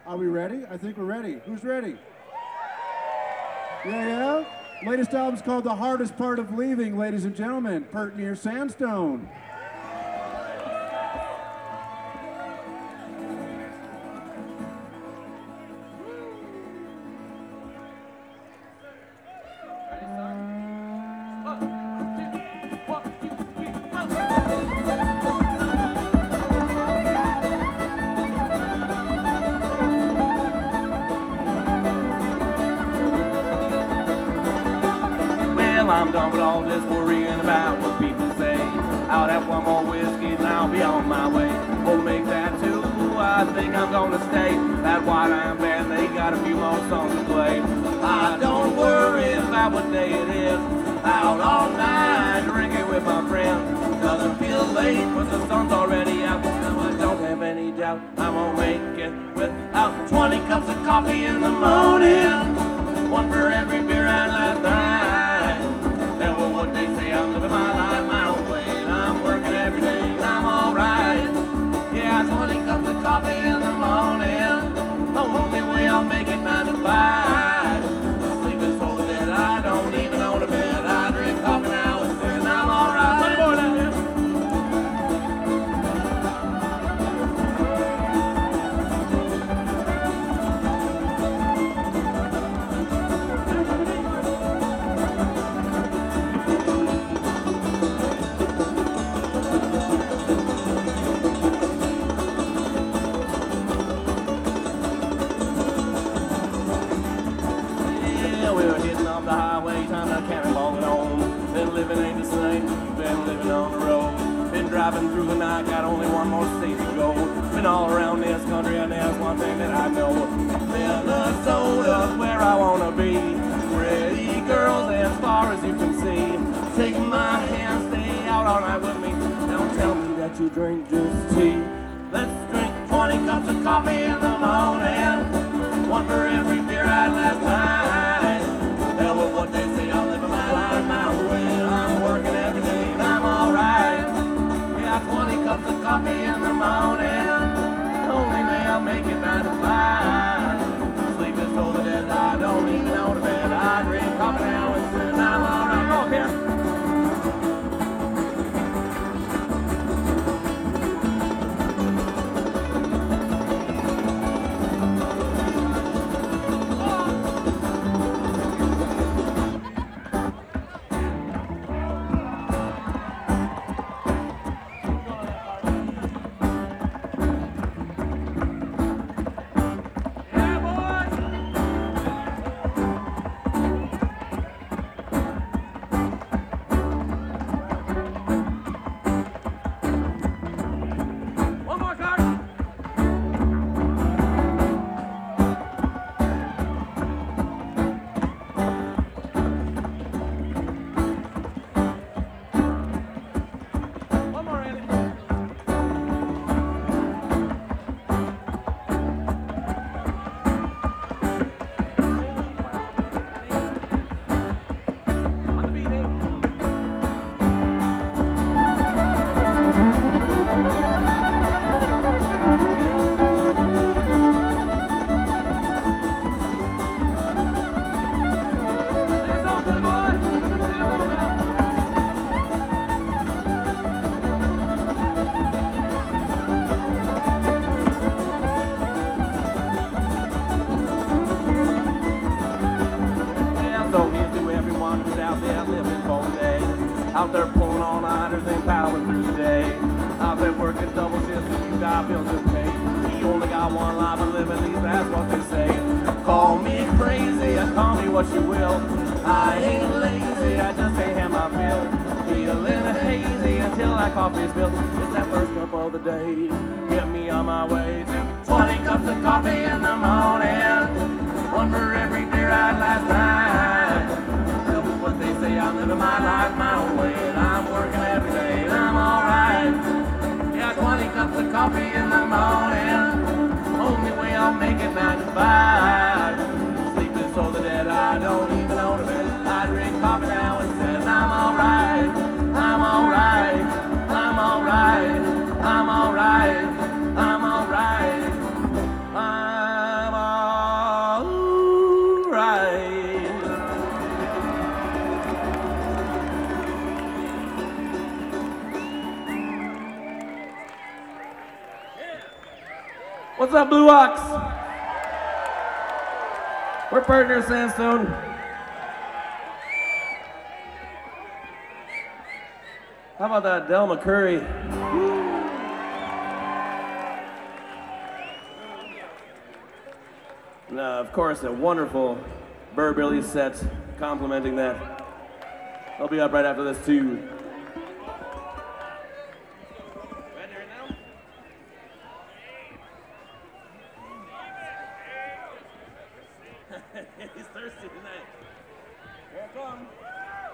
Are we ready? I think we're ready. Who's ready? Yeah? Latest album's called The Hardest Part of Leaving, ladies and gentlemen. Pert Near Sandstone. I'm done with all this worrying about what people say. I'll have one more whiskey and I'll be on my way. We'll make that two, I think I'm gonna stay. That White Iron Band, they got a few more songs to play. I don't worry about what day it is. Out all night drinking with my friends. Doesn't feel late but the sun's already out. Now I don't have any doubt I'm gonna make it without 20 cups of coffee in the morning. One for every beer I had last night. What they say, I'm living my life my own way, and I'm working every day, and I'm alright. Yeah, 20 cups of coffee in the morning, the only way I'll make it 9 to 5. Sleep is so that I don't even own a bed. I drink coffee now and then I'm alright. Plenty more down here. Driving through the night, got only one more state to go. Been all around this country, and there's one thing that I know. Minnesota's where I wanna be. Pretty girls as far as you can see. Take my hand, stay out all night with me. Don't tell me that you drink just tea. Let's drink 20 cups of coffee in the morning. One for every beer I had last night. Hell with what they say, I'm living my life my way. I'm working every day and I'm alright. 20 cups of coffee in the morning. Only way I'll make it 9 to 5. Sleep is so that I don't even know the bed. I drink coffee now and then I'm alright. Go here. Out there pulling all-nighters and powering through the day. I've been working double shifts and you got bills to pay. You only got one life to live, at least that's what they say. Call me crazy, or call me what you will. I ain't lazy, I just ain't have my fill. Feeling hazy until that coffee's spilled. It's that first cup of the day. Get me on my way to 20 cups of coffee in the morning. One for every beer I had last night. Tell me what they say, I'm living my life my own way. And I'm working every day and I'm alright. Yeah, 20 cups of coffee in the morning. Only way I'll make it 9 to 5. Sleeping so that I don't even know the bed. I drink coffee now and then I'm alright. I'm alright. I'm alright. I'm alright. I'm alright. What's up, Blue Ox? We're partner Sandstone. How about that Del McCurry? And of course, a wonderful Burr Billy set complimenting that. I'll be up right after this too.